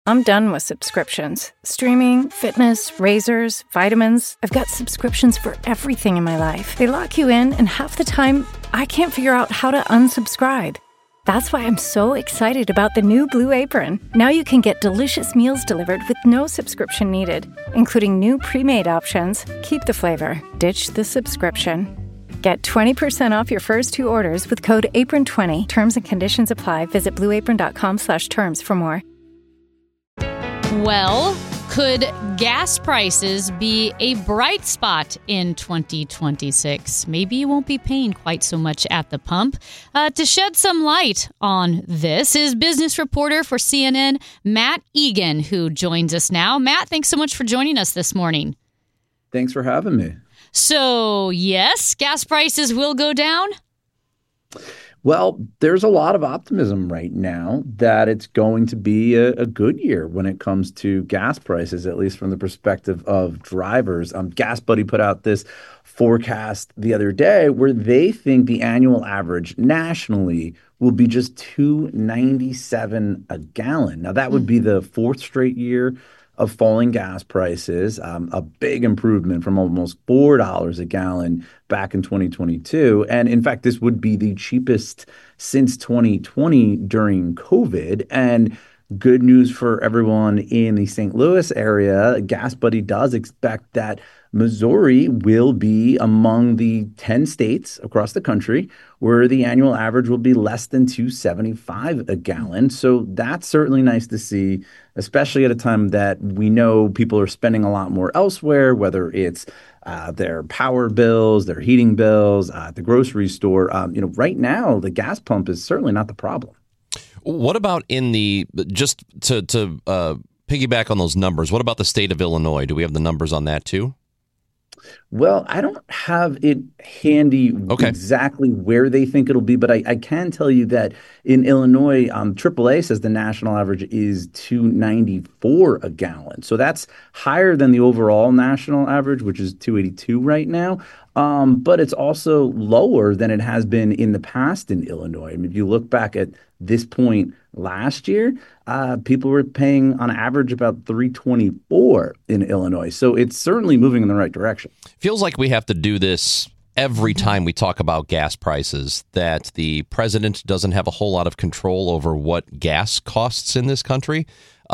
I'm done with subscriptions. Streaming, fitness, razors, vitamins. I've got subscriptions for everything in my life. They lock you in, and half the time, I can't figure out how to unsubscribe. That's why I'm so excited about the new Blue Apron. Now you can get delicious meals delivered with no subscription needed, including new pre-made options. Keep the flavor, ditch the subscription. Get 20% off your first 2 orders with code APRON20. Terms and conditions apply. Visit blueapron.com/terms for more. Well, could gas prices be a bright spot in 2026? Maybe you won't be paying quite so much at the pump. To shed some light on this is business reporter for CNN, Matt Egan, who joins us now. Matt, thanks so much for joining us this morning. Thanks for having me. So, yes, gas prices will go down? Well, there's a lot of optimism right now that it's going to be a good year when it comes to gas prices, at least from the perspective of drivers. GasBuddy put out this forecast the other day where they think the annual average nationally will be just $2.97 a gallon. Now, that would be the 4th straight year of falling gas prices, a big improvement from almost $4 a gallon back in 2022. And in fact, this would be the cheapest since 2020 during COVID. And good news for everyone in the St. Louis area, GasBuddy does expect that Missouri will be among the 10 states across the country where the annual average will be less than $2.75 a gallon. So that's certainly nice to see, especially at a time that we know people are spending a lot more elsewhere, whether it's their power bills, their heating bills, at the grocery store. Right now, the gas pump is certainly not the problem. What about just to piggyback on those numbers, what about the state of Illinois? Do we have the numbers on that too? Well, I don't have it handy exactly where they think it'll be, but I can tell you that in Illinois, AAA says the national average is $2.94 a gallon. So that's higher than the overall national average, which is $2.82 right now. But it's also lower than it has been in the past in Illinois. I mean, if you look back at this point last year, people were paying on average about $3.24 in Illinois. So it's certainly moving in the right direction. Feels like we have to do this every time we talk about gas prices, that the president doesn't have a whole lot of control over what gas costs in this country.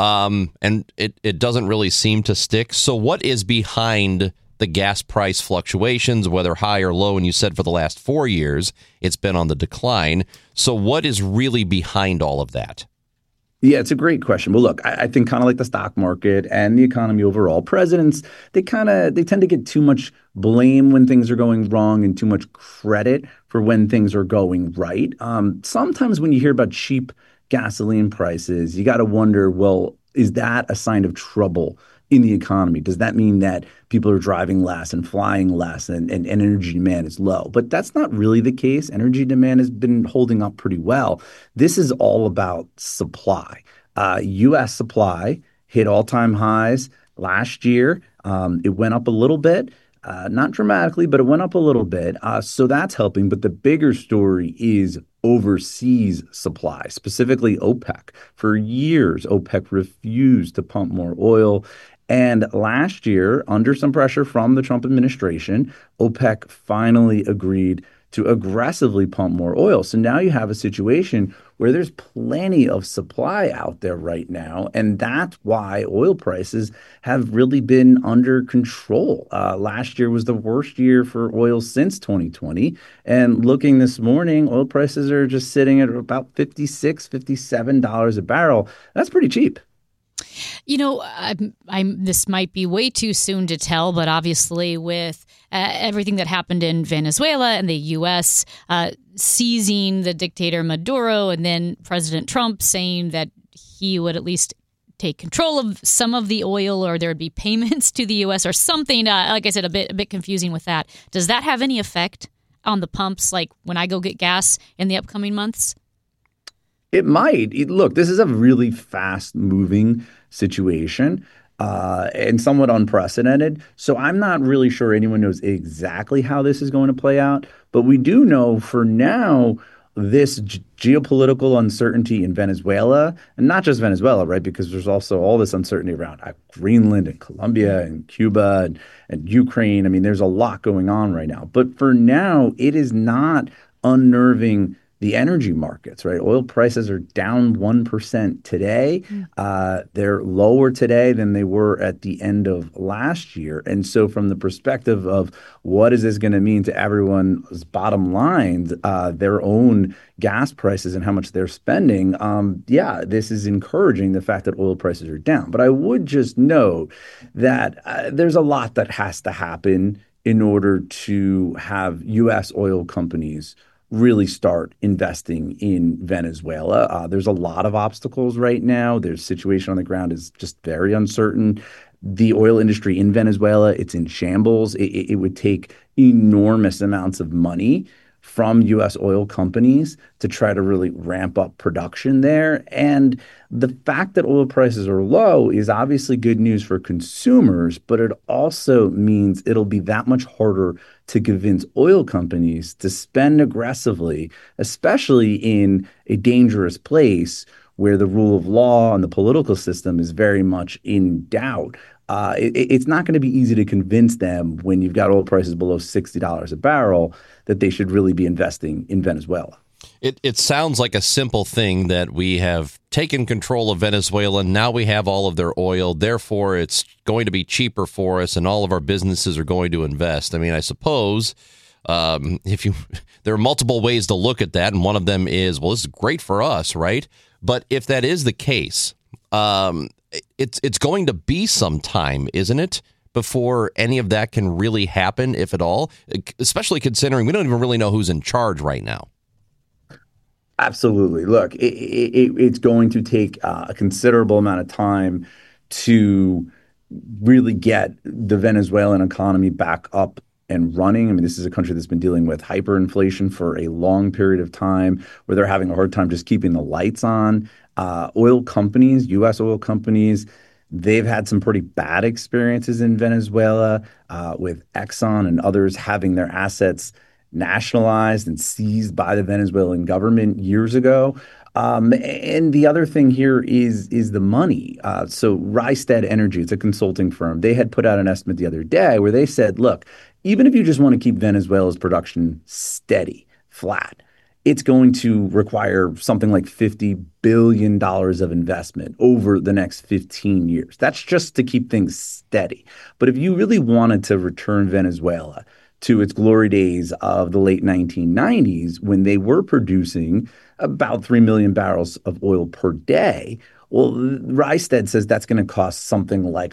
And it doesn't really seem to stick. So what is behind the gas price fluctuations, whether high or low? And you said for the last 4 years, it's been on the decline. So what is really behind all of that? Yeah, it's a great question. Well, look, I think kind of like the stock market and the economy overall, presidents, they tend to get too much blame when things are going wrong and too much credit for when things are going right. Sometimes when you hear about cheap gasoline prices, you got to wonder, well, is that a sign of trouble in the economy? Does that mean that people are driving less and flying less and energy demand is low? But that's not really the case. Energy demand has been holding up pretty well. This is all about supply. U.S. supply hit all-time highs last year. It went up a little bit, not dramatically, but it went up a little bit. So that's helping. But the bigger story is overseas supply, specifically OPEC. For years, OPEC refused to pump more oil. And last year, under some pressure from the Trump administration, OPEC finally agreed to aggressively pump more oil. So now you have a situation where there's plenty of supply out there right now. And that's why oil prices have really been under control. Last year was the worst year for oil since 2020. And looking this morning, oil prices are just sitting at about $56, $57 a barrel. That's pretty cheap. You know, this might be way too soon to tell, but obviously with everything that happened in Venezuela and the U.S. Seizing the dictator Maduro, and then President Trump saying that he would at least take control of some of the oil, or there would be payments to the U.S. or something. Like I said, a bit confusing with that. Does that have any effect on the pumps, like when I go get gas in the upcoming months? It might. Look, this is a really fast-moving situation and somewhat unprecedented. So I'm not really sure anyone knows exactly how this is going to play out. But we do know for now this geopolitical uncertainty in Venezuela, and not just Venezuela, right? Because there's also all this uncertainty around Greenland and Colombia and Cuba and Ukraine. I mean, there's a lot going on right now. But for now, it is not unnerving the energy markets, right? Oil prices are down 1% today. They're lower today than they were at the end of last year. And so from the perspective of what is this going to mean to everyone's bottom line, their own gas prices and how much they're spending, this is encouraging the fact that oil prices are down. But I would just note that there's a lot that has to happen in order to have U.S. oil companies really start investing in Venezuela. There's a lot of obstacles right now. Their situation on the ground is just very uncertain. The oil industry in Venezuela, it's in shambles. It would take enormous amounts of money from U.S. oil companies to try to really ramp up production there. And the fact that oil prices are low is obviously good news for consumers, but it also means it'll be that much harder to convince oil companies to spend aggressively, especially in a dangerous place where the rule of law and the political system is very much in doubt. It's not going to be easy to convince them when you've got oil prices below $60 a barrel that they should really be investing in Venezuela. It sounds like a simple thing that we have taken control of Venezuela. Now we have all of their oil. Therefore, it's going to be cheaper for us and all of our businesses are going to invest. I mean, I suppose there are multiple ways to look at that. And one of them is, well, this is great for us, right? But if that is the case, it's going to be some time, isn't it, before any of that can really happen, if at all, especially considering we don't even really know who's in charge right now. Absolutely. Look, it's going to take a considerable amount of time to really get the Venezuelan economy back up and running. I mean, this is a country that's been dealing with hyperinflation for a long period of time, where they're having a hard time just keeping the lights on. Oil companies, U.S. oil companies, they've had some pretty bad experiences in Venezuela, with Exxon and others having their assets nationalized and seized by the Venezuelan government years ago. And the other thing here is the money. So Rystad Energy, it's a consulting firm. They had put out an estimate the other day where they said, look, even if you just want to keep Venezuela's production steady, flat, it's going to require something like $50 billion of investment over the next 15 years. That's just to keep things steady. But if you really wanted to return Venezuela to its glory days of the late 1990s, when they were producing about 3 million barrels of oil per day, well, Rystad says that's going to cost something like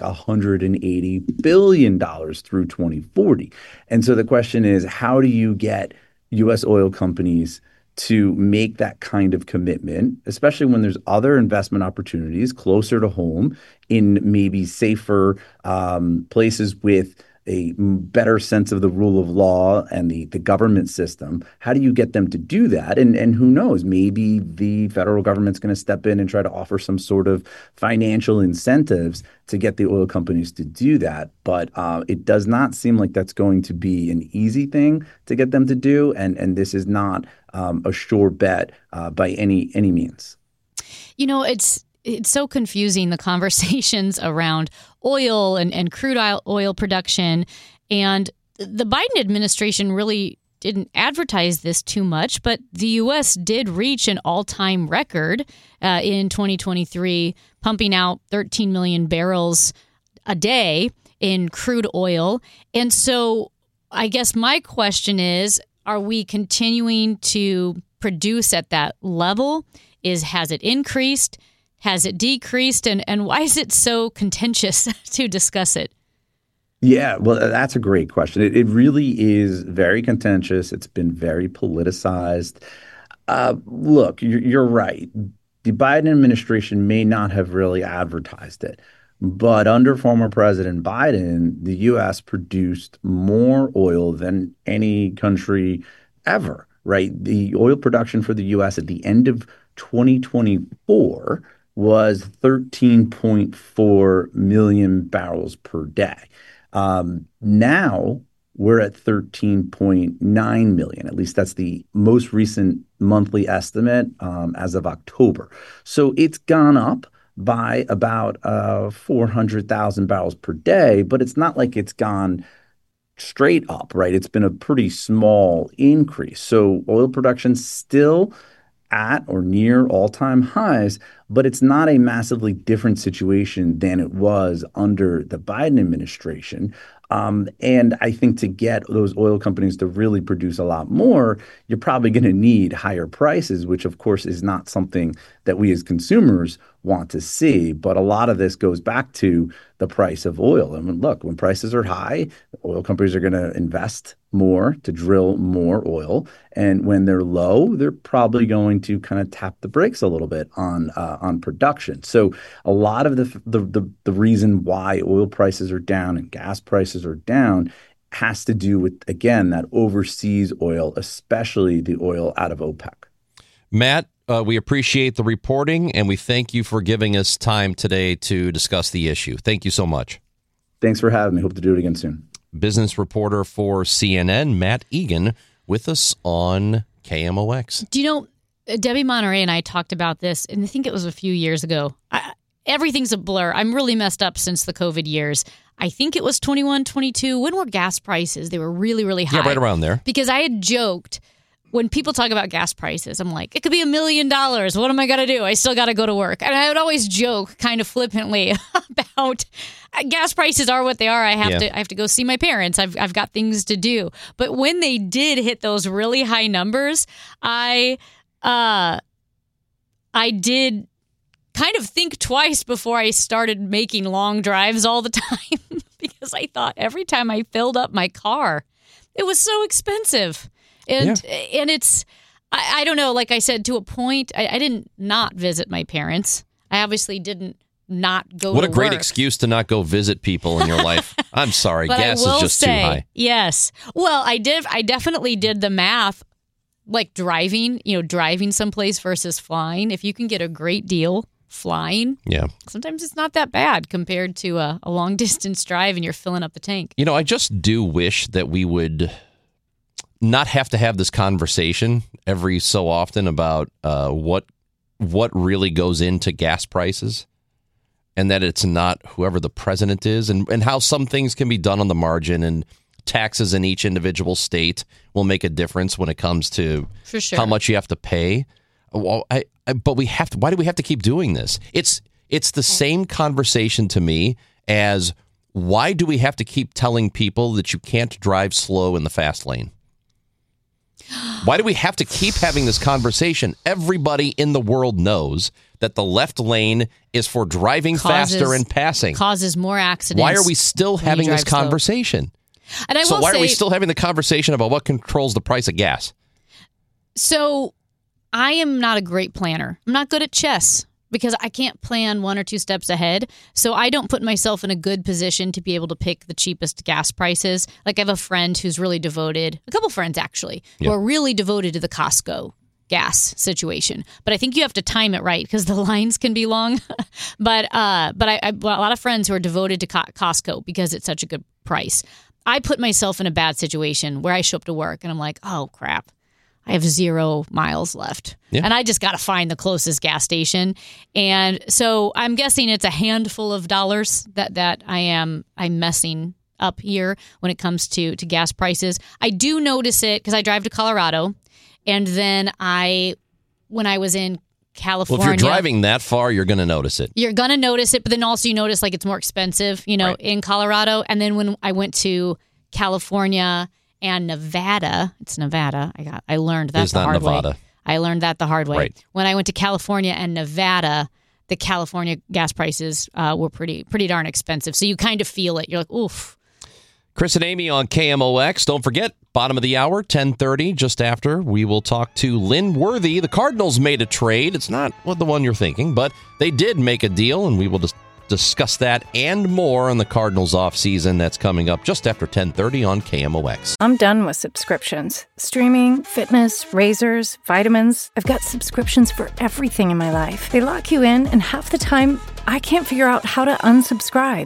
$180 billion through 2040. And so the question is, how do you get U.S. oil companies to make that kind of commitment, especially when there's other investment opportunities closer to home in maybe safer places with a better sense of the rule of law and the government system? How do you get them to do that? And who knows, maybe the federal government's going to step in and try to offer some sort of financial incentives to get the oil companies to do that. But it does not seem like that's going to be an easy thing to get them to do. And this is not a sure bet by any means. You know, it's so confusing, the conversations around oil and crude oil production. And the Biden administration really didn't advertise this too much, but the U.S. did reach an all-time record in 2023, pumping out 13 million barrels a day in crude oil. And so I guess my question is, are we continuing to produce at that level? Has it increased? Has it decreased? And why is it so contentious to discuss it? Yeah, well, that's a great question. It really is very contentious. It's been very politicized. Look, you're right. The Biden administration may not have really advertised it, but under former President Biden, the U.S. produced more oil than any country ever, right? The oil production for the U.S. at the end of 2024 was 13.4 million barrels per day. Now we're at 13.9 million. At least that's the most recent monthly estimate as of October. So it's gone up by about 400,000 barrels per day, but it's not like it's gone straight up, right? It's been a pretty small increase. So oil production still at or near all-time highs, but it's not a massively different situation than it was under the Biden administration. And I think to get those oil companies to really produce a lot more, you're probably going to need higher prices, which of course is not something that we as consumers want to see. But a lot of this goes back to the price of oil. I mean, look, when prices are high, oil companies are going to invest more to drill more oil. And when they're low, they're probably going to kind of tap the brakes a little bit on production. So a lot of the reason why oil prices are down and gas prices are down has to do with, again, that overseas oil, especially the oil out of OPEC. Matt, we appreciate the reporting, and we thank you for giving us time today to discuss the issue. Thank you so much. Thanks for having me. Hope to do it again soon. Business reporter for CNN, Matt Egan, with us on KMOX. Do you know, Debbie Monterey and I talked about this, and I think it was a few years ago. Everything's a blur. I'm really messed up since the COVID years. I think it was 21, 22. When were gas prices? They were really, really high. Yeah, right around there. Because I had joked, when people talk about gas prices, I'm like, it could be $1 million. What am I going to do? I still got to go to work. And I would always joke kind of flippantly about gas prices are what they are. I have to go see my parents. I've got things to do. But when they did hit those really high numbers, I did kind of think twice before I started making long drives all the time because I thought every time I filled up my car, it was so expensive. And it's, I don't know, like I said, to a point, I didn't not visit my parents. I obviously didn't not go to work. What a great excuse to not go visit people in your life. I'm sorry, gas is just too high. Yes. Well, I definitely did the math, like driving someplace versus flying. If you can get a great deal flying, sometimes it's not that bad compared to a long distance drive and you're filling up the tank. You know, I just do wish that we would not have to have this conversation every so often about what really goes into gas prices, and that it's not whoever the president is, and how some things can be done on the margin, and taxes in each individual state will make a difference when it comes to how much you have to pay. Well, but we have to. Why do we have to keep doing this? It's the same conversation to me as why do we have to keep telling people that you can't drive slow in the fast lane? Why do we have to keep having this conversation? Everybody in the world knows that the left lane is for driving faster and passing. Causes more accidents. Why are we still having this conversation? And why are we still having the conversation about what controls the price of gas? So I am not a great planner. I'm not good at chess because I can't plan 1 or 2 steps ahead. So I don't put myself in a good position to be able to pick the cheapest gas prices. Like I have a friend who's really devoted, a couple friends actually, who are really devoted to the Costco gas situation. But I think you have to time it right because the lines can be long. but I a lot of friends who are devoted to Costco because it's such a good price. I put myself in a bad situation where I show up to work and I'm like, oh, crap. I have 0 miles left. And I just got to find the closest gas station. And so I'm guessing it's a handful of dollars that I'm messing up here when it comes to gas prices. I do notice it because I drive to Colorado. And then when I was in California. Well, if you're driving that far, you're going to notice it. You're going to notice it. But then also you notice like it's more expensive, in Colorado. And then when I went to California and Nevada, it's Nevada. I learned that the hard way. I learned that the hard way. Right. When I went to California and Nevada, the California gas prices were pretty darn expensive. So you kind of feel it. You're like, oof. Chris and Amy on KMOX. Don't forget, bottom of the hour, 10:30, just after, we will talk to Lynn Worthy. The Cardinals made a trade. It's not the one you're thinking, but they did make a deal, and we will just discuss that and more on the Cardinals offseason. That's coming up just after 10:30 on KMOX. I'm done with subscriptions. Streaming, fitness, razors, vitamins. I've got subscriptions for everything in my life. They lock you in, and half the time, I can't figure out how to unsubscribe.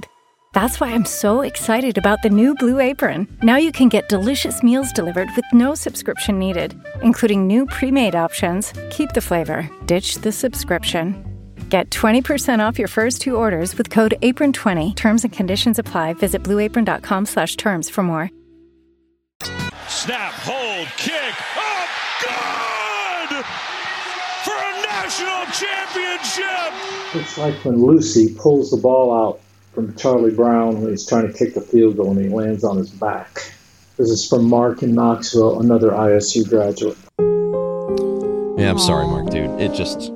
That's why I'm so excited about the new Blue Apron. Now you can get delicious meals delivered with no subscription needed, including new pre-made options. Keep the flavor, ditch the subscription. Get 20% off your first 2 orders with code APRON20. Terms and conditions apply. Visit blueapron.com/terms for more. Snap, hold, kick, up, good! For a national championship! It's like when Lucy pulls the ball out from Charlie Brown when he's trying to kick the field goal and he lands on his back. This is from Mark in Knoxville, another ISU graduate. Yeah, I'm sorry, Mark, dude. It just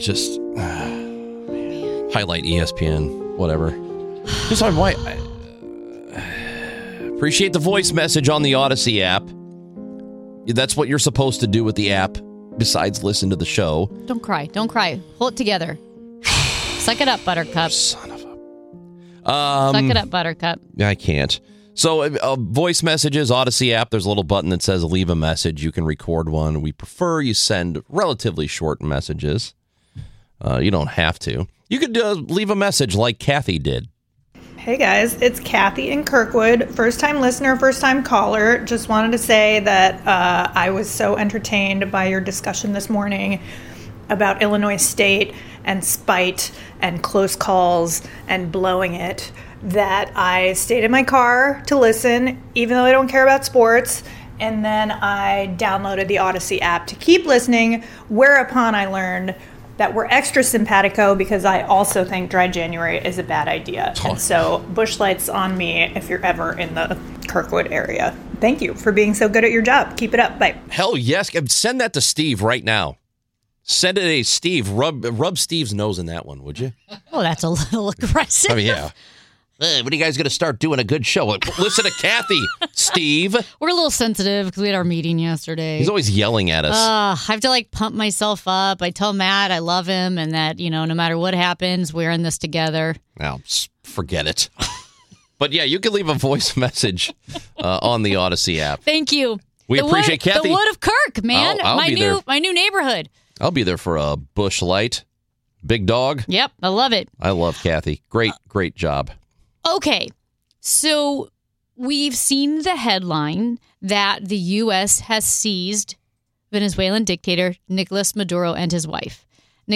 highlight ESPN, whatever. Just why. Appreciate the voice message on the Odyssey app. That's what you're supposed to do with the app, besides listen to the show. Don't cry. Don't cry. Hold it together. Suck it up, Buttercup. Son of a... Suck it up, Buttercup. I can't. So voice messages, Odyssey app, there's a little button that says leave a message. You can record one. We prefer you send relatively short messages. You don't have to. You could leave a message like Kathy did. Hey guys, it's Kathy in Kirkwood. First time listener, first time caller. Just wanted to say that I was so entertained by your discussion this morning about Illinois State and spite and close calls and blowing it that I stayed in my car to listen, even though I don't care about sports. And then I downloaded the Odyssey app to keep listening, whereupon I learned that we're extra simpatico because I also think dry January is a bad idea. And so Busch Lights on me if you're ever in the Kirkwood area. Thank you for being so good at your job. Keep it up. Bye. Hell yes. Send that to Steve right now. Send it to Steve. Rub Steve's nose in that one, would you? Oh, that's a little aggressive. Oh, yeah. When are you guys going to start doing a good show? Listen to Kathy, Steve. We're a little sensitive because we had our meeting yesterday. He's always yelling at us. I have to pump myself up. I tell Matt I love him and that, no matter what happens, we're in this together. Now, forget it. But yeah, you can leave a voice message on the Odyssey app. Thank you. We appreciate Kathy. The Wood of Kirk, man. I'll be there. My new neighborhood. I'll be there for a Busch Light. Big dog. Yep, I love it. I love Kathy. Great job. Okay, so we've seen the headline that the U.S. has seized Venezuelan dictator Nicolas Maduro and his wife.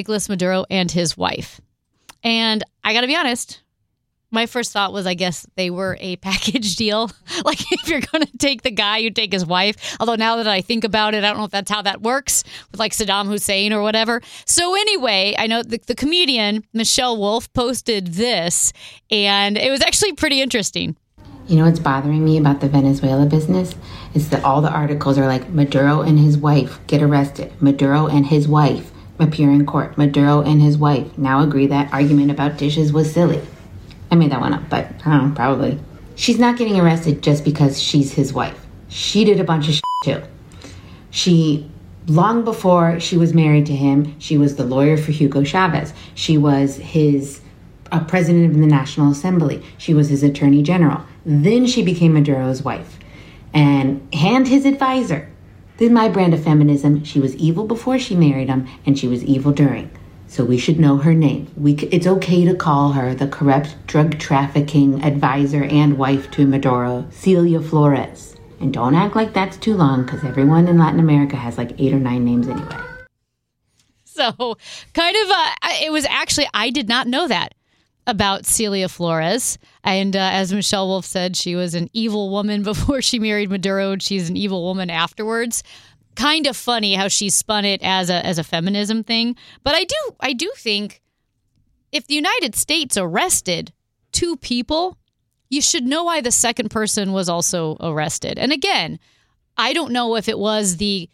And I got to be honest, my first thought was, I guess they were a package deal. Like, if you're going to take the guy, you take his wife. Although now that I think about it, I don't know if that's how that works with Saddam Hussein or whatever. So anyway, I know the comedian Michelle Wolf posted this, and it was actually pretty interesting. You know what's bothering me about the Venezuela business is that all the articles are like, Maduro and his wife get arrested. Maduro and his wife appear in court. Maduro and his wife now agree that argument about dishes was silly. I made that one up, but I don't know, probably. She's not getting arrested just because she's his wife. She did a bunch of shit too. Long before she was married to him, she was the lawyer for Hugo Chavez. She was his president of the National Assembly. She was his attorney general. Then she became Maduro's wife and his advisor. This is my brand of feminism. She was evil before she married him, and she was evil during. So we should know her name. It's okay to call her the corrupt drug trafficking advisor and wife to Maduro, Celia Flores. And don't act like that's too long, because everyone in Latin America has 8 or 9 names anyway. So it was actually, I did not know that about Celia Flores. And as Michelle Wolf said, she was an evil woman before she married Maduro. She's an evil woman afterwards. Kind of funny how she spun it as a feminism thing. But I do think if the United States arrested 2 people, you should know why the second person was also arrested. And again, I don't know if it was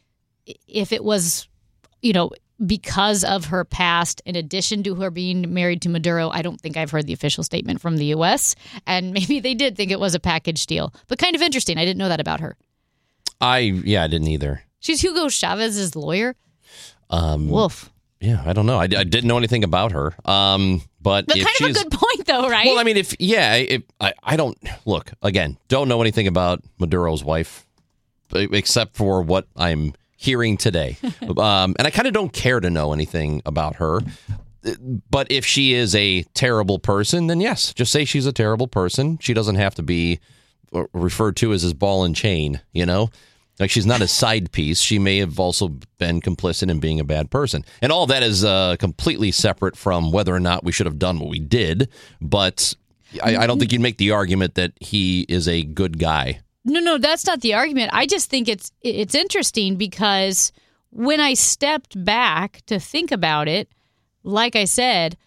because of her past, in addition to her being married to Maduro. I don't think I've heard the official statement from the U.S. And maybe they did think it was a package deal. But kind of interesting. I didn't know that about her. I didn't either. She's Hugo Chavez's lawyer. Wolf. Yeah, I don't know. I didn't know anything about her. But kind of a good point, though, right? Well, I mean, I don't look again. Don't know anything about Maduro's wife, except for what I'm hearing today. And I kind of don't care to know anything about her. But if she is a terrible person, then yes, just say she's a terrible person. She doesn't have to be referred to as his ball and chain, you know? Like, she's not a side piece. She may have also been complicit in being a bad person. And all that is completely separate from whether or not we should have done what we did. But I don't think you'd make the argument that he is a good guy. No, that's not the argument. I just think it's interesting because when I stepped back to think about it, like I said,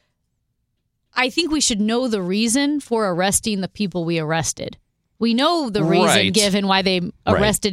I think we should know the reason for arresting the people we arrested. We know the reason given why they arrested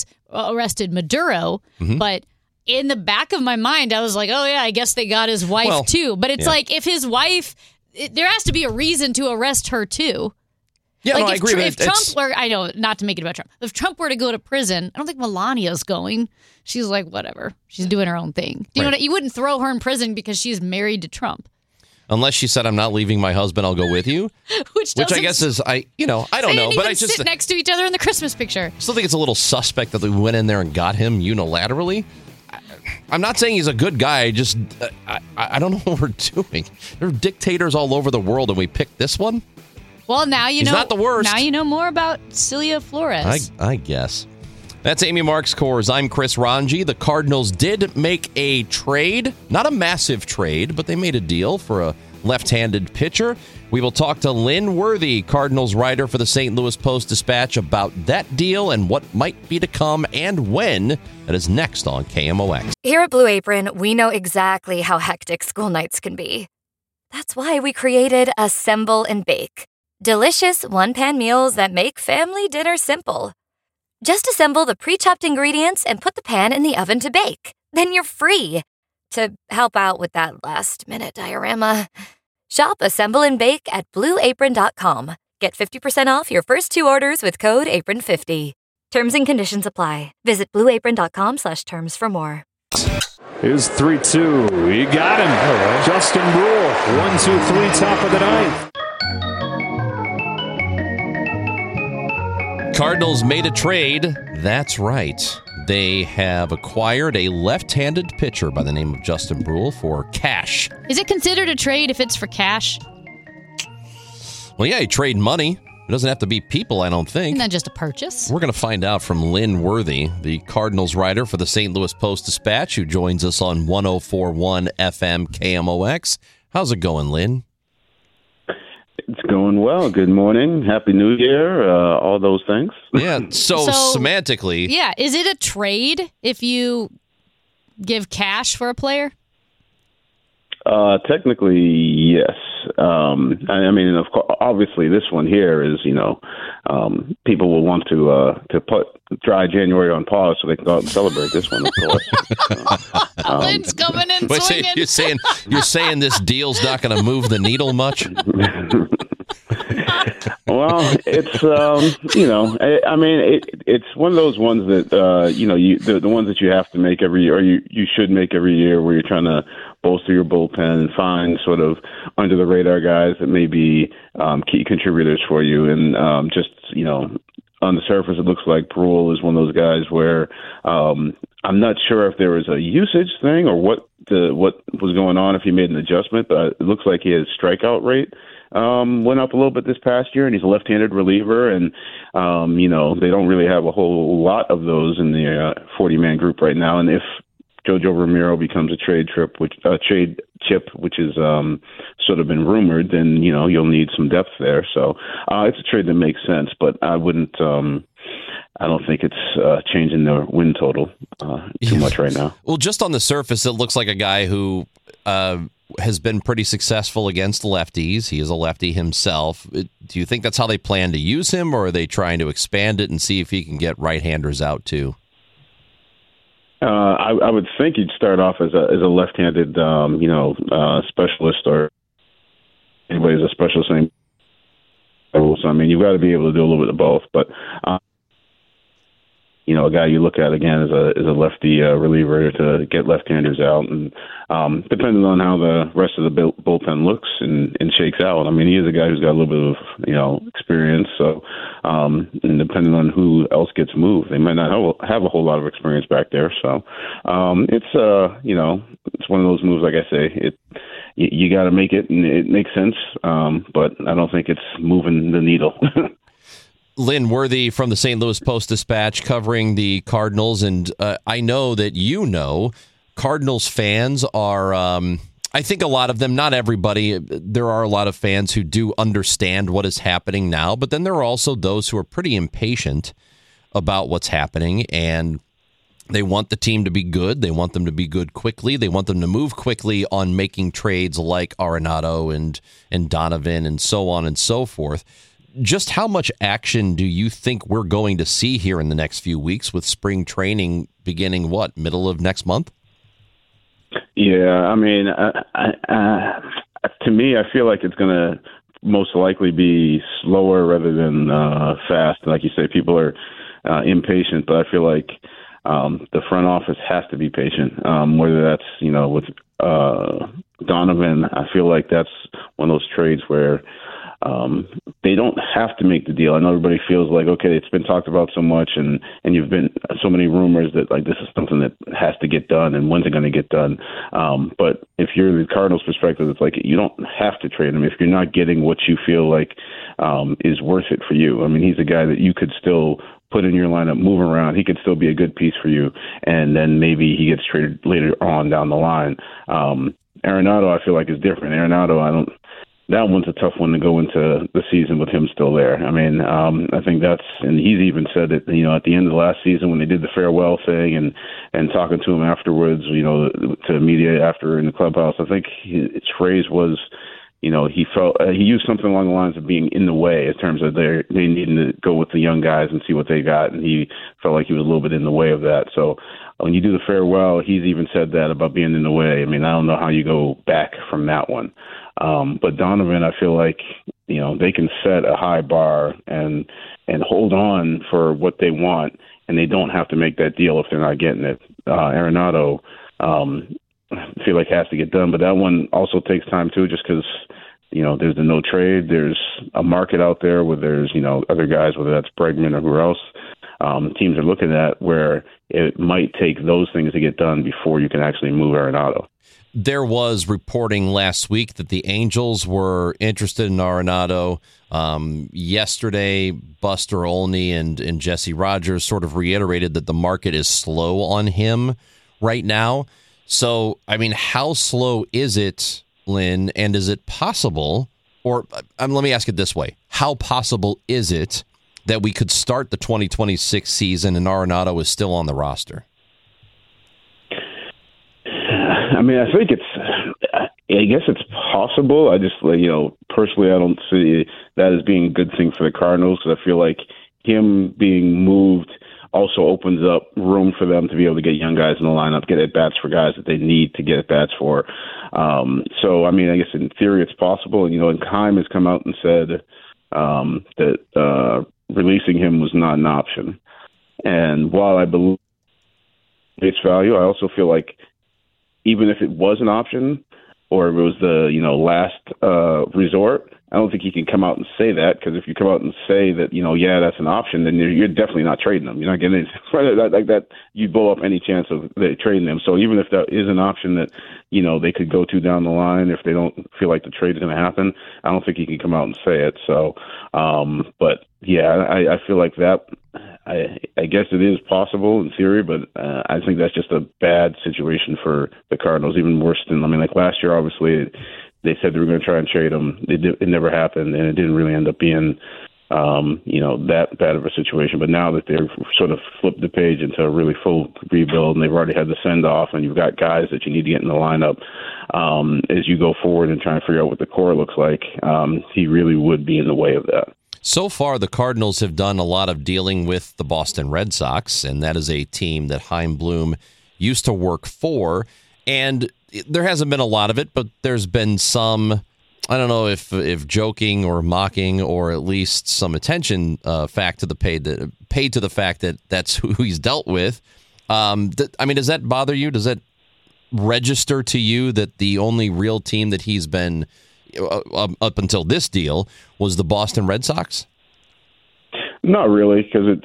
Maduro, but in the back of my mind, I was like, oh yeah, I guess they got his wife too. But it's like, if his wife, there has to be a reason to arrest her too. Yeah, like I agree. If Trump were, I know, not to make it about Trump, if Trump were to go to prison, I don't think Melania's going. She's like, whatever, she's doing her own thing. You know, you wouldn't throw her in prison because she's married to Trump. Unless she said, I'm not leaving my husband, I'll go with you. Which I guess is, I don't know. But I just sit next to each other in the Christmas picture. I still think it's a little suspect that we went in there and got him unilaterally. I'm not saying he's a good guy. Just, I don't know what we're doing. There are dictators all over the world, and we picked this one? Well, now you know. He's not the worst. Now you know more about Celia Flores. I guess. That's Amy Marks Coors. I'm Chris Ranji. The Cardinals did make a trade. Not a massive trade, but they made a deal for a left-handed pitcher. We will talk to Lynn Worthy, Cardinals writer for the St. Louis Post-Dispatch, about that deal and what might be to come and when. That is next on KMOX. Here at Blue Apron, we know exactly how hectic school nights can be. That's why we created Assemble and Bake. Delicious one-pan meals that make family dinner simple. Just assemble the pre-chopped ingredients and put the pan in the oven to bake. Then you're free to help out with that last-minute diorama. Shop Assemble and Bake at BlueApron.com. Get 50% off your first 2 orders with code APRON50. Terms and conditions apply. Visit BlueApron.com/terms for more. Here's 3-2. You got him. Right. Justin Brule. 1-2-3, top of the ninth. Cardinals made a trade. That's right. They have acquired a left-handed pitcher by the name of Justin Brule for cash. Is it considered a trade if it's for cash? Well, yeah, you trade money. It doesn't have to be people, I don't think. Isn't that just a purchase? We're going to find out from Lynn Worthy, the Cardinals writer for the St. Louis Post-Dispatch, who joins us on 104.1 FM KMOX. How's it going, Lynn? It's going well. Good morning. Happy New Year. All those things. Yeah. So semantically. Yeah. Is it a trade if you give cash for a player? Technically, yes. I mean, of course, obviously, this one here is, people will want to put dry January on pause so they can go out and celebrate this one, of course. Lynn's coming in swinging. You're saying this deal's not going to move the needle much? Well, it's it's one of those ones that the ones that you have to make every year, or you should make every year, where you're trying to bolster your bullpen and find sort of under the radar guys that may be key contributors for you. And on the surface, it looks like Brule is one of those guys where I'm not sure if there was a usage thing or what was going on, if he made an adjustment, but it looks like his strikeout rate went up a little bit this past year, and he's a left-handed reliever, and they don't really have a whole lot of those in the 40-man group right now. And if Jojo Romero becomes a trade chip, which is sort of been rumored, then you'll need some depth there. So it's a trade that makes sense, but I wouldn't. I don't think it's changing the win total too much right now. Well, just on the surface, it looks like a guy who has been pretty successful against lefties. He is a lefty himself. Do you think that's how they plan to use him, or are they trying to expand it and see if he can get right-handers out too? I would think he'd start off as a left-handed, specialist, or anybody's a specialist. So, I mean, you've got to be able to do a little bit of both. But a guy you look at again is a lefty reliever to get left-handers out, and depending on how the rest of the bullpen looks and shakes out. I mean, he is a guy who's got a little bit of experience, so And depending on who else gets moved, they might not have a whole lot of experience back there. So it's one of those moves. Like I say, you got to make it, and it makes sense. But I don't think it's moving the needle. Lynn Worthy from the St. Louis Post-Dispatch covering the Cardinals, and I know that Cardinals fans are, I think a lot of them, not everybody, there are a lot of fans who do understand what is happening now, but then there are also those who are pretty impatient about what's happening, and they want the team to be good. They want them to be good quickly. They want them to move quickly on making trades like Arenado and Donovan and so on and so forth. Just how much action do you think we're going to see here in the next few weeks with spring training beginning, middle of next month? Yeah, I mean, to me, I feel like it's going to most likely be slower rather than fast. Like you say, people are impatient, but I feel like the front office has to be patient, whether that's, with Donovan. I feel like that's one of those trades where they don't have to make the deal. I know everybody feels like, okay, it's been talked about so much, and you've been so many rumors that like this is something that has to get done, and when's it going to get done? But if you're the Cardinals' perspective, it's like you don't have to trade him if you're not getting what you feel like is worth it for you. I mean, he's a guy that you could still put in your lineup, move around. He could still be a good piece for you, and then maybe he gets traded later on down the line. Arenado, I feel like, is different. Arenado, that one's a tough one to go into the season with him still there. I mean, I think and he's even said that, at the end of the last season when they did the farewell thing and talking to him afterwards, to media after in the clubhouse, I think his phrase was, he felt he used something along the lines of being in the way in terms of they needing to go with the young guys and see what they got. And he felt like he was a little bit in the way of that. So when you do the farewell, he's even said that about being in the way. I mean, I don't know how you go back from that one. But Donovan, I feel like, they can set a high bar and hold on for what they want, and they don't have to make that deal if they're not getting it. Arenado, I feel like has to get done, but that one also takes time too, just because, there's the no trade. There's a market out there where there's, other guys, whether that's Bregman or who else, teams are looking at where it might take those things to get done before you can actually move Arenado. There was reporting last week that the Angels were interested in Arenado. Yesterday, Buster Olney and Jesse Rogers sort of reiterated that the market is slow on him right now. So, I mean, how slow is it, Lynn, and is it possible, or let me ask it this way, how possible is it that we could start the 2026 season and Arenado is still on the roster? I mean, I think I guess it's possible. I just, personally, I don't see that as being a good thing for the Cardinals, because I feel like him being moved also opens up room for them to be able to get young guys in the lineup, get at-bats for guys that they need to get at-bats for. So, I mean, I guess in theory it's possible. And Keim has come out and said that releasing him was not an option. And while I believe face value, I also feel like even if it was an option or it was the last resort, I don't think he can come out and say that, because if you come out and say that, that's an option, then you're definitely not trading them. You're not getting it like that. You blow up any chance of trading them. So even if that is an option that, they could go to down the line, if they don't feel like the trade is going to happen, I don't think he can come out and say it. So, but yeah, I feel like that. I guess it is possible in theory, but I think that's just a bad situation for the Cardinals, even worse than, like last year, obviously, they said they were going to try and trade him. It never happened, and it didn't really end up being, that bad of a situation. But now that they've sort of flipped the page into a really full rebuild, and they've already had the send-off, and you've got guys that you need to get in the lineup as you go forward and try and figure out what the core looks like, he really would be in the way of that. So far, the Cardinals have done a lot of dealing with the Boston Red Sox, and that is a team that Chaim Bloom used to work for. And there hasn't been a lot of it, but there's been some, I don't know if joking or mocking, or at least some attention paid to the fact that that's who he's dealt with. I mean, does that bother you? Does that register to you that the only real team that he's been up until this deal was the Boston Red Sox? Not really, because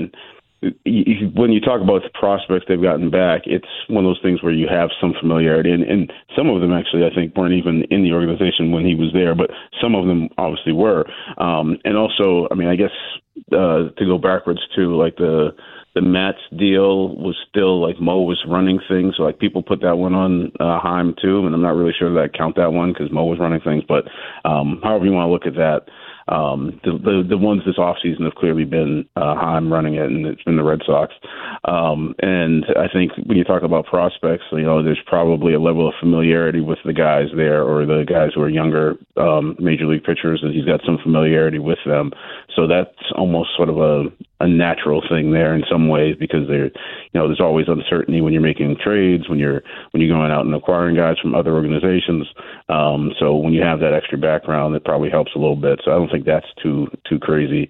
when you talk about the prospects they've gotten back, it's one of those things where you have some familiarity, and some of them actually I think weren't even in the organization when he was there, but some of them obviously were. And also, I guess to go backwards too, like the Mets deal was still like Mo was running things, so like people put that one on Heim too, and I'm not really sure that I count that one because Mo was running things, but however you want to look at that. The ones this offseason have clearly been Heim running it, and it's been the Red Sox. And I think when you talk about prospects, there's probably a level of familiarity with the guys there, or the guys who are younger major league pitchers, and he's got some familiarity with them. So that's almost sort of a natural thing there in some ways, because there's always uncertainty when you're making trades, when you're going out and acquiring guys from other organizations. So when you have that extra background, it probably helps a little bit. So I don't think that's too crazy.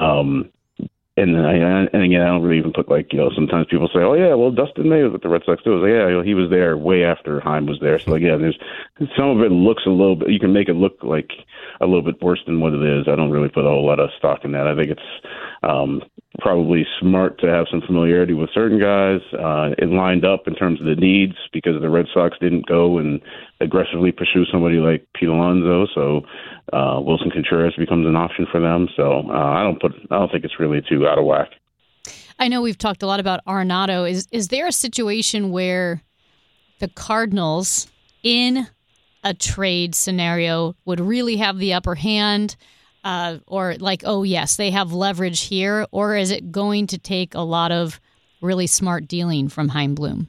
And again, I don't really even put sometimes people say, oh yeah, well Dustin May was with the Red Sox too. Yeah, he was there way after Heim was there. So again, there's some of it looks a little bit. You can make it look like a little bit worse than what it is. I don't really put a whole lot of stock in that. I think it's probably smart to have some familiarity with certain guys. It lined up in terms of the needs because the Red Sox didn't go and aggressively pursue somebody like Pete Alonso. So Wilson Contreras becomes an option for them. So I don't think it's really too out of whack. I know we've talked a lot about Arenado. Is there a situation where the Cardinals in a trade scenario would really have the upper hand? Or like, oh, yes, they have leverage here? Or is it going to take a lot of really smart dealing from Chaim Bloom?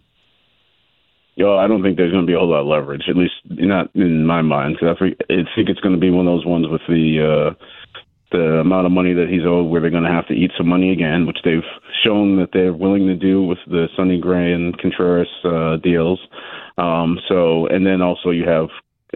I don't think there's going to be a whole lot of leverage, at least not in my mind, because I think it's going to be one of those ones with the amount of money that he's owed where they're going to have to eat some money again, which they've shown that they're willing to do with the Sonny Gray and Contreras deals. And then also you have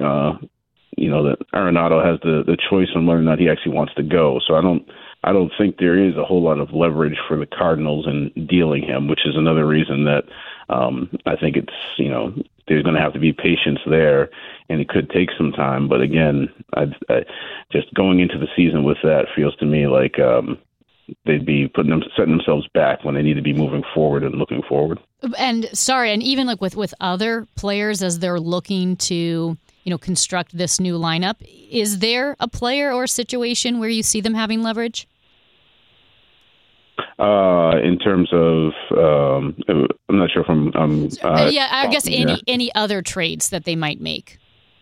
that Arenado has the choice on whether or not he actually wants to go. So I don't think there is a whole lot of leverage for the Cardinals in dealing him, which is another reason that I think it's, there's going to have to be patience there, and it could take some time. But again, I just going into the season with that feels to me like they'd be setting themselves back when they need to be moving forward and looking forward. And even like with other players as they're looking to construct this new lineup, is there a player or situation where you see them having leverage? In terms of, I'm not sure if I'm. I guess any other trades that they might make.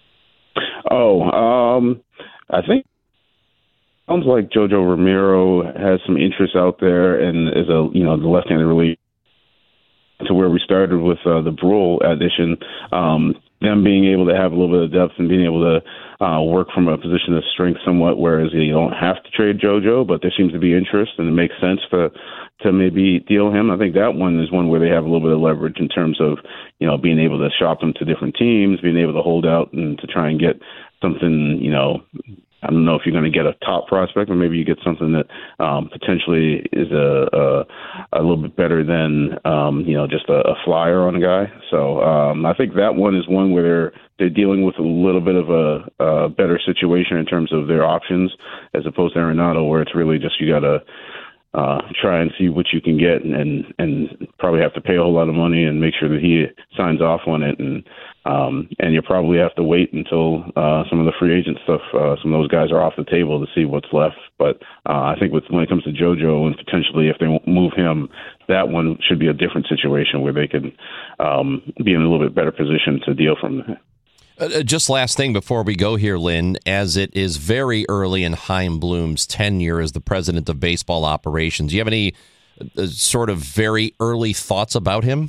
I think it sounds like Jojo Romero has some interest out there, and is the left-handed relief to where we started with the Brule addition. Them being able to have a little bit of depth and being able to work from a position of strength somewhat, whereas you don't have to trade JoJo, but there seems to be interest, and it makes sense to maybe deal him. I think that one is one where they have a little bit of leverage in terms of, being able to shop him to different teams, being able to hold out and to try and get something, I don't know if you're going to get a top prospect, or maybe you get something that potentially is a little bit better than just a flyer on a guy. So I think that one is one where they're dealing with a little bit of a better situation in terms of their options, as opposed to Arenado, where it's really just you got to try and see what you can get, and probably have to pay a whole lot of money and make sure that he signs off on it, and you probably have to wait until some of the free agent stuff, some of those guys are off the table to see what's left. But I think when it comes to JoJo, and potentially if they move him, that one should be a different situation where they can be in a little bit better position to deal from that. Just last thing before we go here, Lynn, as it is very early in Chaim Bloom's tenure as the president of baseball operations, do you have any sort of very early thoughts about him?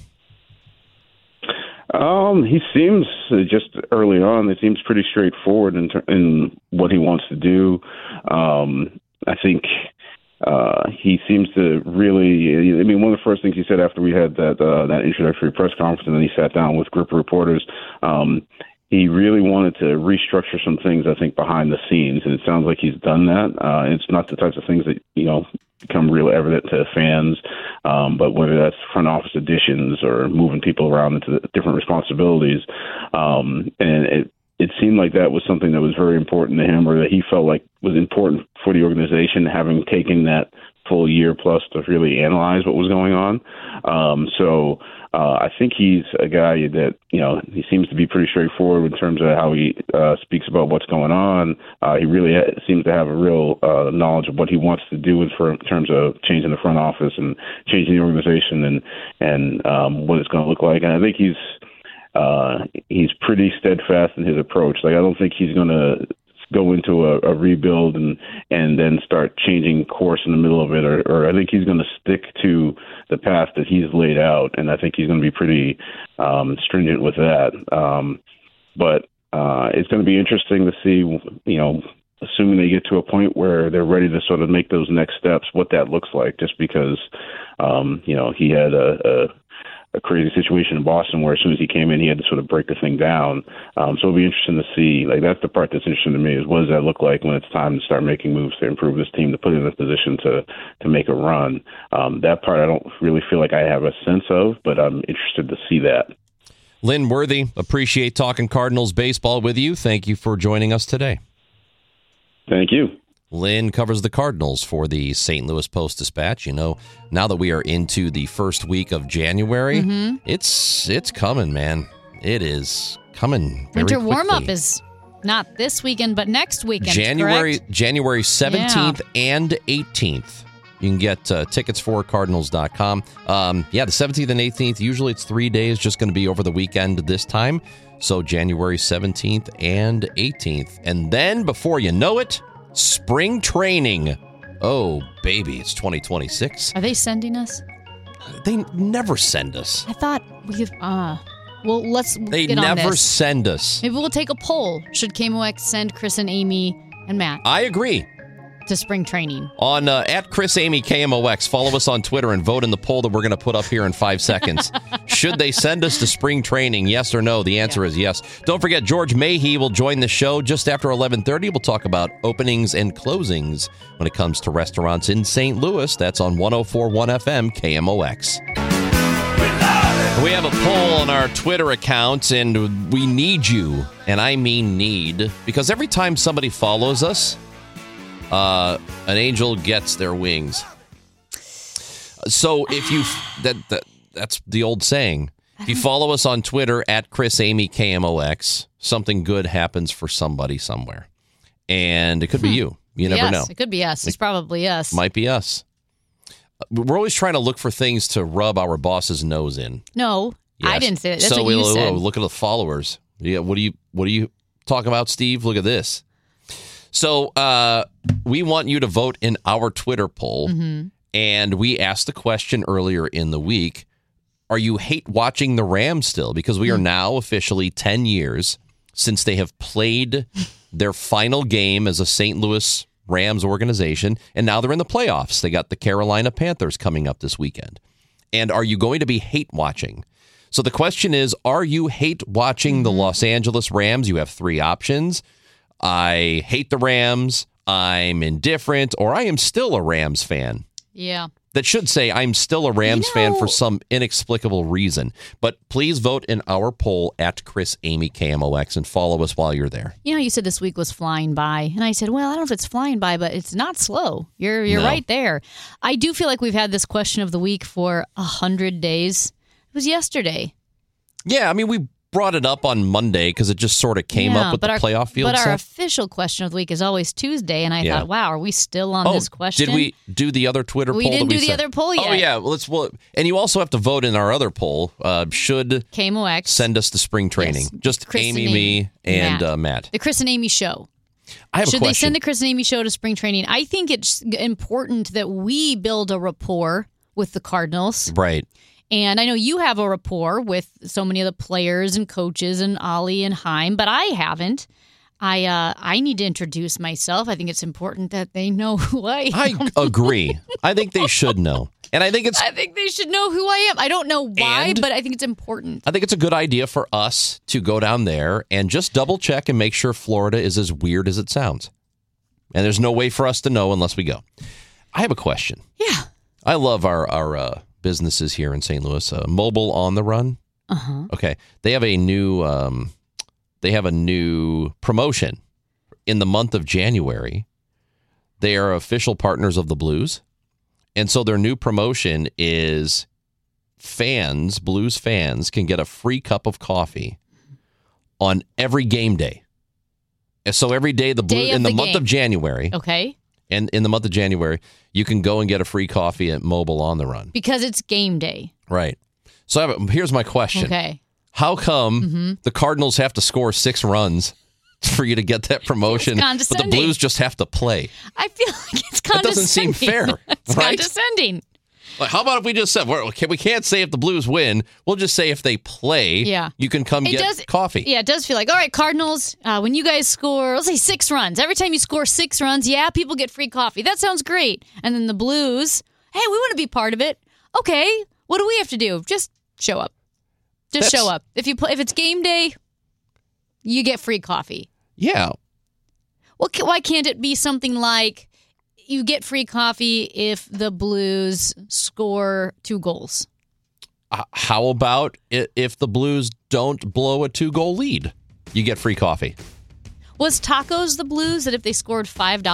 He seems, just early on, it seems pretty straightforward in what he wants to do. I think he seems to really, one of the first things he said after we had that introductory press conference, and then he sat down with a group of reporters, he really wanted to restructure some things, I think, behind the scenes, and it sounds like he's done that. It's not the types of things that, become real evident to fans, but whether that's front office additions or moving people around into different responsibilities, and it seemed like that was something that was very important to him, or that he felt like was important for the organization, having taken that full year plus to really analyze what was going on. So I think he's a guy that, he seems to be pretty straightforward in terms of how he speaks about what's going on. He really seems to have a real knowledge of what he wants to do in terms of changing the front office and changing the organization and what it's going to look like. And I think he's pretty steadfast in his approach. Like, I don't think he's going to go into a rebuild and then start changing course in the middle of it, or I think he's going to stick to the path that he's laid out, and I think he's going to be pretty stringent with that. But it's going to be interesting to see, assuming they get to a point where they're ready to sort of make those next steps, what that looks like, just because, he had a crazy situation in Boston where as soon as he came in, he had to sort of break the thing down. So it'll be interesting to see. Like, that's the part that's interesting to me, is what does that look like when it's time to start making moves to improve this team, to put it in a position to make a run. That part I don't really feel like I have a sense of, but I'm interested to see that. Lynn Worthy, appreciate talking Cardinals baseball with you. Thank you for joining us today. Thank you. Lynn covers the Cardinals for the St. Louis Post-Dispatch. Now that we are into the first week of January, it's coming, man. It is coming very Winter quickly. warm-up is not this weekend, but next weekend, January correct? 17th and 18th. You can get tickets for Cardinals.com. The 17th and 18th, usually it's 3 days, just going to be over the weekend this time. So January 17th and 18th. And then, before you know it, spring training. Oh, baby, it's 2026. Are they sending us? They never send us. I thought we let's They get on never this. send us. Maybe we'll take a poll. Should KMOX send Chris and Amy and Matt I agree. to spring training? On at Chris Amy KMOX, follow us on Twitter and vote in the poll that we're going to put up here in 5 seconds. Should they send us to spring training? Yes or no? The answer is yes. Don't forget, George Mayhew will join the show just after 11:30. We'll talk about openings and closings when it comes to restaurants in St. Louis. That's on 104.1 FM KMOX. We have a poll on our Twitter account, and we need you, and I mean need, because every time somebody follows us, an angel gets their wings. So if you that's the old saying. If you follow us on Twitter at Chris Amy KMOX, something good happens for somebody somewhere, and it could be you. You never know. It could be us. It's probably us. Might be us. We're always trying to look for things to rub our boss's nose in. No, Yes. I didn't say that. That's so what you said. look at the followers. Yeah, what do you talk about, Steve? Look at this. So we want you to vote in our Twitter poll, and we asked the question earlier in the week: are you hate watching the Rams still? Because we are now officially 10 years since they have played their final game as a St. Louis Rams organization, and now they're in the playoffs. They got the Carolina Panthers coming up this weekend. And are you going to be hate watching? So the question is, are you hate watching the Los Angeles Rams? You have 3 options. I hate the Rams, I'm indifferent, or I am still a Rams fan. Yeah. That should say I'm still a Rams fan for some inexplicable reason. But please vote in our poll at Chris Amy KMOX and follow us while you're there. You know, you said this week was flying by, and I said, well, I don't know if it's flying by, but it's not slow. You're No. right there. I do feel like we've had this question of the week for 100 days. It was yesterday. Yeah, I mean, we brought it up on Monday because it just sort of came up with the playoff field But our stuff. official question of the week is always Tuesday, and I Yeah. thought, wow, are we still on this question? Did we do the other Twitter We poll? didn't that do the sent? other poll yet. Oh, yeah. Well, and you also have to vote in our other poll. Should KMOX send us to spring training? Yes. Just Chris Amy, and me, and Matt. The Chris and Amy show. I have Should a question. they send the Chris and Amy show to spring training? I think it's important that we build a rapport with the Cardinals. Right. And I know you have a rapport with so many of the players and coaches and Ollie and Heim, but I haven't. I need to introduce myself. I think it's important that they know who I am. I agree. I think they should know. And I think they should know who I am. I don't know why, And- but I think it's important. I think it's a good idea for us to go down there and just double check and make sure Florida is as weird as it sounds. And there's no way for us to know unless we go. I have a question. Yeah. I love our businesses here in St. Louis. Mobile on the Run. Uh-huh. Okay, they have a new promotion in the month of January. They are official partners of the Blues, And so their new promotion is Blues fans can get a free cup of coffee on every game day. And so every day, in the month of January. Okay. And in the month of January, you can go and get a free coffee at Mobile on the Run. Because it's game day. Right. So here's my question. Okay. How come the Cardinals have to score 6 runs for you to get that promotion, but the Blues just have to play? I feel like it's condescending. That doesn't seem fair, it's right? Condescending. How about if we just said, we can't say if the Blues win, we'll just say if they play, you can come get coffee. Yeah, it does feel like, all right, Cardinals, when you guys score, let's say 6 runs. Every time you score 6 runs, people get free coffee. That sounds great. And then the Blues, hey, we want to be part of it. Okay, what do we have to do? Just show up. Show up. If it's game day, you get free coffee. Yeah. Well, why can't it be something like you get free coffee if the Blues score 2 goals? How about if the Blues don't blow a 2-goal lead? You get free coffee. Was tacos the Blues that if they scored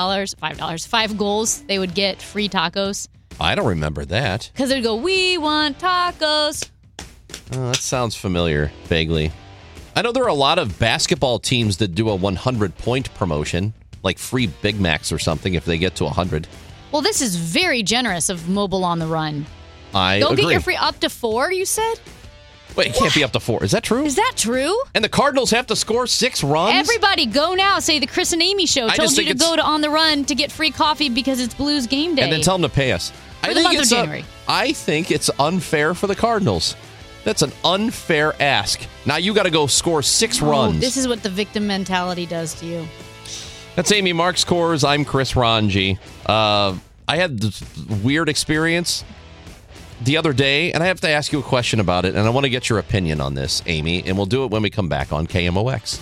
$5 goals, they would get free tacos? I don't remember that. Because they'd go, we want tacos. Oh, that sounds familiar, vaguely. I know there are a lot of basketball teams that do a 100-point promotion, like free Big Macs or something if they get to 100. Well, this is very generous of Mobile on the Run. I agree. Don't get your free up to 4, you said? Wait, it can't be up to 4. Is that true? Is that true? And the Cardinals have to score 6 runs? Everybody, go now. Say the Chris and Amy show told you to go to On the Run to get free coffee because it's Blues game day. And then tell them to pay us. For the month of January. I think it's unfair for the Cardinals. That's an unfair ask. Now you got to go score 6 runs. This is what the victim mentality does to you. That's Amy Marks Kors. I'm Chris Ranji. I had this weird experience the other day, and I have to ask you a question about it, and I want to get your opinion on this, Amy, and we'll do it when we come back on KMOX.